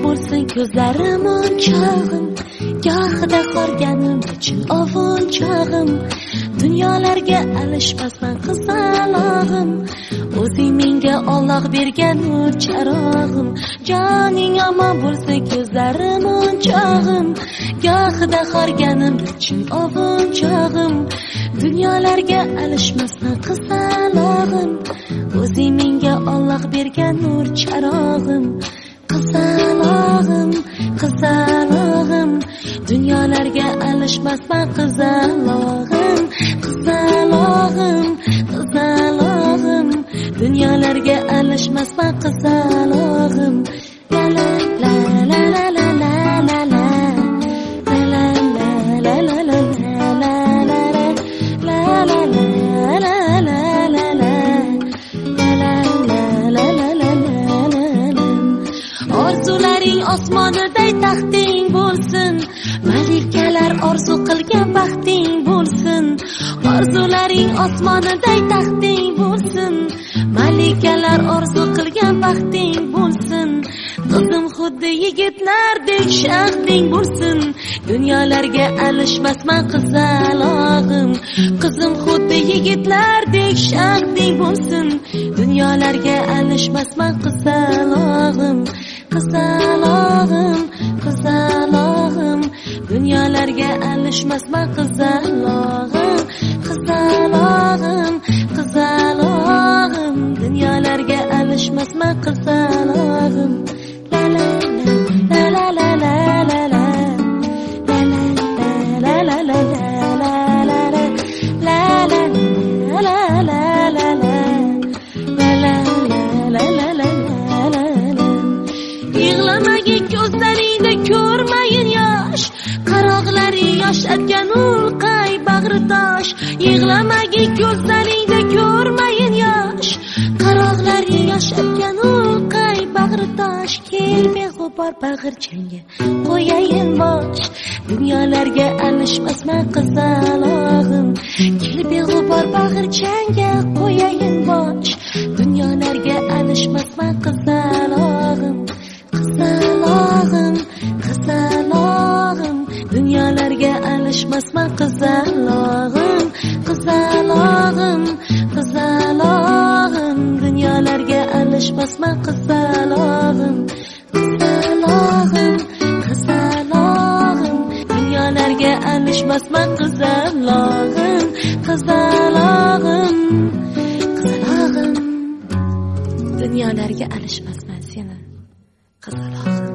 bo'lsin ko'zlarim o'nchog'im, gohida qorganim uchun ovunchog'im, dunyolarga alishmasman qizalog'im, o'zing menga Alloh bergan nur charog'im, joning omon bo'lsin ko'zlarim o'nchog'im, gohida qorganim uchun ovunchog'im, dunyolarga alishmasman qizalog'im, o'zing menga Alloh bergan nur charog'im, qizalog'im, qizalog'im, dunyolarga alishmasman qizalog'im, qizalog'im, qizalog'im, dunyolarga alishmasman qizalog'im. La la la la la la la la la la la la la osmoniday taxting bo'lsin, malikalar orzu qilgan baxting bo'lsin, orzularing osmoniday taxting bo'lsin, malikalar orzu qilgan baxting bo'lsin, qizim xuddi yigitlardek shaxting bo'lsin, dunyolarga alishmasman qizalog'im, qizim xuddi yigitlardek shaxting bo'lsin, dunyolarga alishmasman qizalog'im, qizalog'im, qizalog'im, dunyolarga alishmasman qizalog'im, qizalog'im, qizalog'im, dunyolarga alishmasman qizalog'im. La la la la la la la la la la la la yoshlatgan ulqay bag'ritosh, yig'lamagin ko'zlaringda ko'rmayin yosh, qaroqlari yoshlatgan ulqay bag'ritosh, kel beg'ubor bag'irchangga qo'yayin bosh, dunyolarga alishmasman qizalog'im, kel beg'ubor bag'irchangga qo'yayin bosh, dunyolarga alishmasman qizalog'im, qizalog'im, qizalog'im, dunyolarga alishmasman qizalog'im, qizalog'im, qizalog'im, dunyolarga alishmasman qizalog'im, qizalog'im, qizalog'im, dunyolarga alishmasman qizalog'im, qizalog'im, qizalog'im, dunyolarga alishmasman seni qizalog'im.